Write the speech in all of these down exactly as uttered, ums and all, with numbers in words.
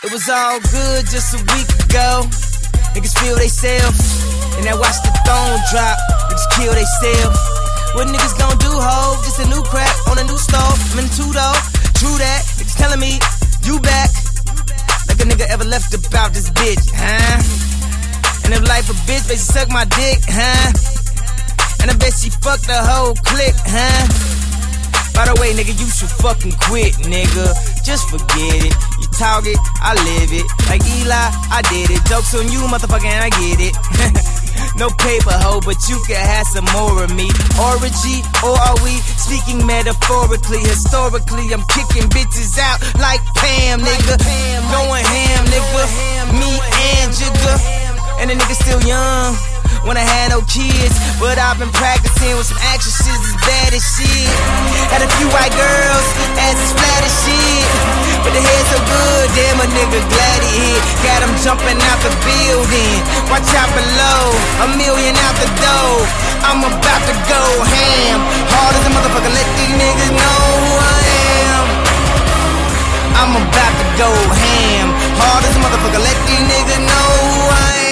It was all good just a week ago. Niggas feel they self, and I watch the throne drop. Niggas kill they self. What niggas gon' do, ho? Just a new crack on a new stove. I'm in the two though. True that. Niggas telling me you back. Like a nigga ever left about this bitch, huh? And if life a bitch, bet she suck my dick, huh? And I bet she fucked the whole clique, huh? By the way, nigga, you should fucking quit, nigga. Just forget it. You talk it, I live it. Like Eli, I did it. Jokes on you, motherfucker, and I get it. No paper, ho, but you can have some more of me. Orgy, or are we speaking metaphorically? Historically, I'm kicking bitches out like Pam, nigga. Going ham, nigga. Me and Jigga. And the nigga still young. When I had no kids, but I've been practicing with some actresses as bad as shit. Had a few white girls, ass as flat as shit. But the head so good, damn a nigga glad he hit. Got him jumping out the building. Watch out below, a million out the door. I'm about to go ham. Hard as a motherfucker, let these niggas know who I am. I'm about to go ham. Hard as a motherfucker, let these niggas know who I am.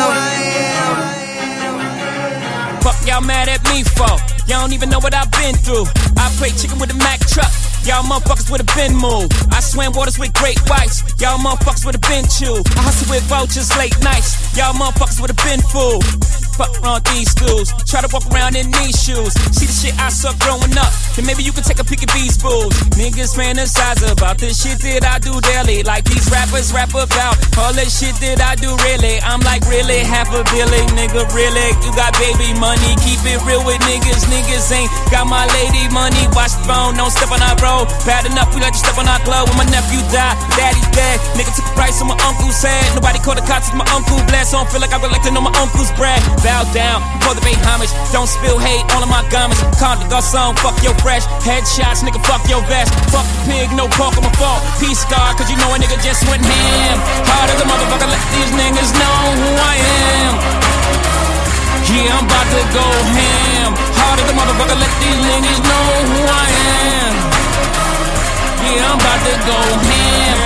Fuck y'all mad at me for? Y'all don't even know what I've been through. I play chicken with a Mack truck. Y'all motherfuckers with a bin move. I swam waters with great whites. Y'all motherfuckers with a bin chew. I hustle with vultures late nights. Y'all motherfuckers with a bin fool. Fuck around these schools. Try to walk around in these shoes. See the shit I saw growing up. Then maybe you can take a peek at these fools. Niggas fantasize about this shit that I do daily. Like these rappers rap about all that shit that I do really. I'm like really half a billion, nigga, really. You got baby money, keep it real with niggas. Niggas ain't got my lady money. Watch the phone, don't step on our road. Bad enough, we let you step on our glove. When my nephew died, daddy dead. Nigga took a price on my uncle's head. Nobody called the cops, my uncle blessed. So I don't feel like I would like to know my uncle's bread. Bow down, before the pay homage. Don't spill hate all of my garments. Call the garçon, fuck your fresh. Headshots, nigga, fuck your vest. Fuck the pig, no pork on my fault. Peace, God, cause you know a nigga just went ham. Hard as a motherfucker, let these niggas know who I am. Yeah, I'm about to go ham. Hard as a motherfucker, let these niggas know who I am. Yeah, I'm about to go ham.